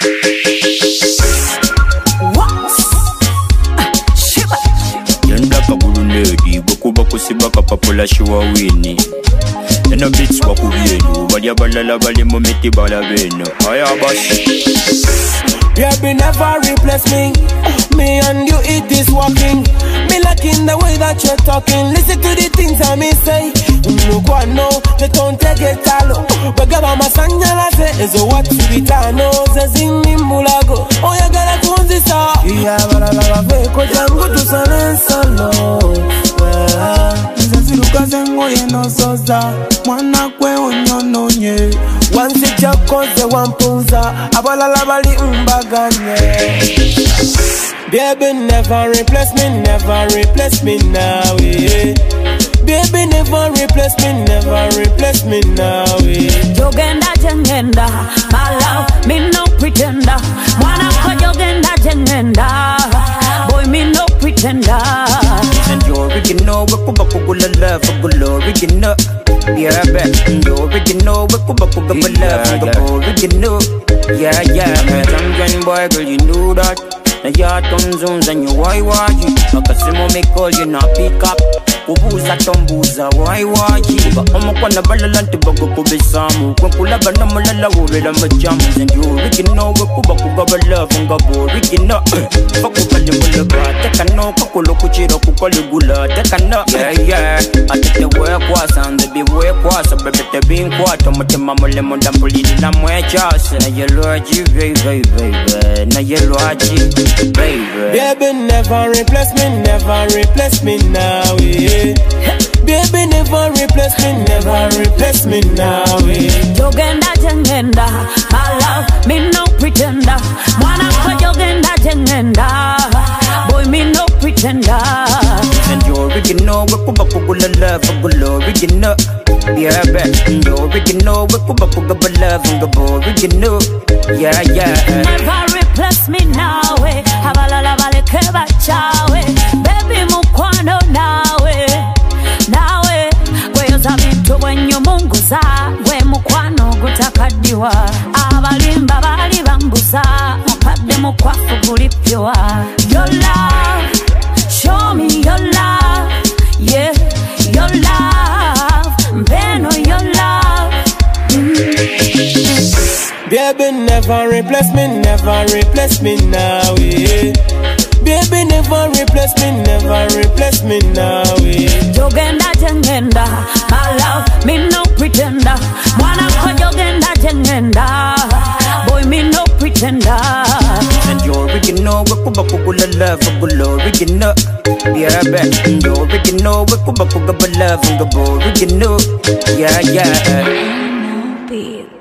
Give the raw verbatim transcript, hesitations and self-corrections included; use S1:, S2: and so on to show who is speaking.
S1: Kusibaka papola shiwa wini Eno beats waku vienu Balia balala bali momiti bala veno Aya bash
S2: Baby never replace me Me and you it is working Me liking the way that you're talking Listen to the things I may say Look what no, they don't take it all Bagaba masanya la se Ezo watu bitano Zezini mulago Oya gala kunzisa Iya balala veko jangu tusalensa no Nzaziruka zengo yeno soza Mwana kwe unyononye Wansi chakoze wampunza Abalala bali mbaganye Baby never replace me, never replace me now yeah. Baby never replace me, never replace me now yeah.
S3: Jogenda jengenda, my love, me no pretender. Mwana kwa jogenda jengenda, boy me no pretender.
S4: And you're original, we kuba kugula love, kugula original. Yeah, bet you're original, we kuba kugula love, kugula original. Yeah, yeah, man, I'm boy, girl, you knew that. Na ya tonzons and you why why you Makasimo me call you not pick up Kubuza tombuza why why you Ba omo kwa na balalanti bago kubisamu Kwa kulaba na malala ure la majamu And you original we kuba kugaba love Nga bo original Faku kali mulaga Teka no kakulo kuchiro kukali gula Teka no Yeah yeah Atete we kwa sande bi we kwa So bebe te bin kwa Tomote mamole monda mpulini la mwechase Na yelo aji vey vey vey vey Na yelo aji Baby.
S2: Baby never replace me, never replace me now yeah. Baby never replace me, never replace me now yeah.
S3: Jogenda jengenda, my love, me no pretender. Mwana kwa jogenda jengenda, boy me no pretender.
S4: And you're original, we kuba kugula love, kugula original. Yeah, bet you're original, we kuba kugaba love, kugaba original. Yeah, yeah.
S3: Never replace me now. Habalala baleke bachawe Baby mukwano nawe Nawe Kweyoza bintu wenyu munguza We mukwano gutakadiwa Abalimba bali bambuza Mukade mukwafu gulipywa Your love Show me your love Yeah Your love Mpeno your love mm.
S2: Baby never replace me, never replace me now yeah. Baby never replace me, never replace me now yeah.
S3: Jogenda jengenda, my love, me no pretender. Mwana kwa jogenda jengenda, boy me no pretender.
S4: And you're original, we kuba kugula love, kugula original. Yeah, bet you're original, we kuba kugaba love, kugaba original. Yeah, yeah.